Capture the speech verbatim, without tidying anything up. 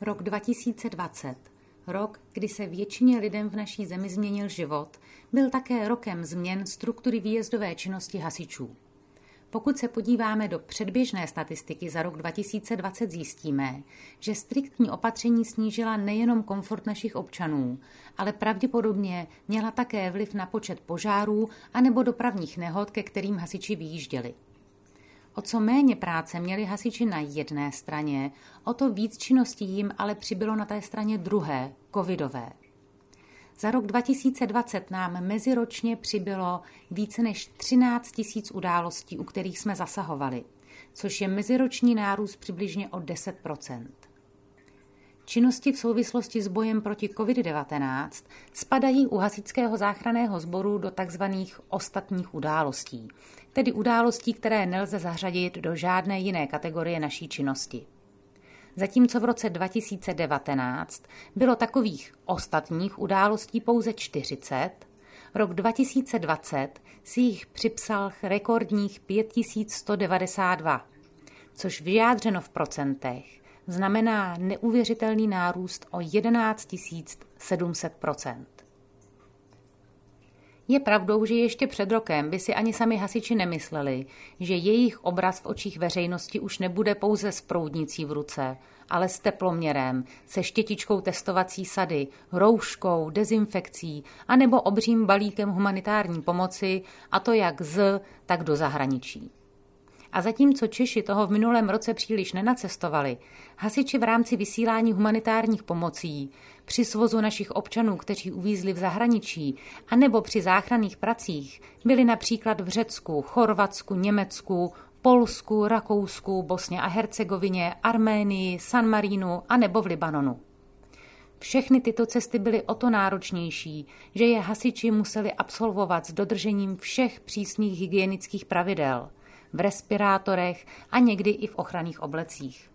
Rok dva tisíce dvacet, rok, kdy se většině lidem v naší zemi změnil život, byl také rokem změn struktury výjezdové činnosti hasičů. Pokud se podíváme do předběžné statistiky za rok dva tisíce dvacet, zjistíme, že striktní opatření snížila nejenom komfort našich občanů, ale pravděpodobně měla také vliv na počet požárů anebo dopravních nehod, ke kterým hasiči vyjížděli. O co méně práce měli hasiči na jedné straně, o to víc činností jim ale přibylo na té straně druhé, covidové. Za rok dva tisíce dvacet nám meziročně přibylo více než třináct tisíc událostí, u kterých jsme zasahovali, což je meziroční nárůst přibližně o deset procent. Činnosti v souvislosti s bojem proti covid devatenáct spadají u hasičského záchranného sboru do tzv. Ostatních událostí, tedy událostí, které nelze zařadit do žádné jiné kategorie naší činnosti. Zatímco v roce dva tisíce devatenáct bylo takových ostatních událostí pouze čtyřicet, rok dva tisíce dvacet si jich připsal rekordních pět tisíc sto devadesát dva, což vyjádřeno v procentech znamená neuvěřitelný nárůst o jedenáct tisíc sedm set procent. Je pravdou, že ještě před rokem by si ani sami hasiči nemysleli, že jejich obraz v očích veřejnosti už nebude pouze s proudnicí v ruce, ale s teploměrem, se štětičkou testovací sady, rouškou, dezinfekcí anebo obřím balíkem humanitární pomoci, a to jak z, tak do zahraničí. A zatímco Češi toho v minulém roce příliš nenacestovali, hasiči v rámci vysílání humanitárních pomocí, při svozu našich občanů, kteří uvízli v zahraničí, anebo při záchranných pracích, byli například v Řecku, Chorvatsku, Německu, Polsku, Rakousku, Bosně a Hercegovině, Arménii, San Marínu anebo v Libanonu. Všechny tyto cesty byly o to náročnější, že je hasiči museli absolvovat s dodržením všech přísných hygienických pravidel, v respirátorech a někdy i v ochranných oblecích.